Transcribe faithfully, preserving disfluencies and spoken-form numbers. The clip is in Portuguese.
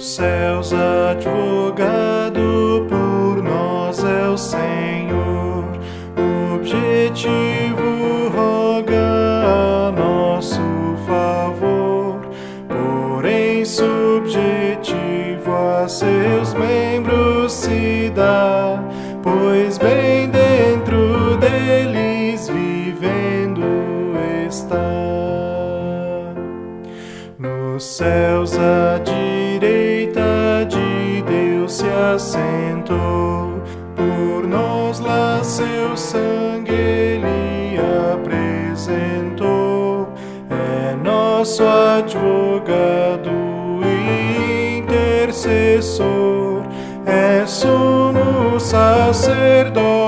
céus advogado por nós é o Senhor, objetivo roga a nosso favor, porém subjetivo a seus membros se dá, pois bem dentro deles vivendo está. Nos céus à direita de Deus se assentou, por nós lá seu sangue ele apresentou. É nosso advogado e intercessor, é sumo sacerdote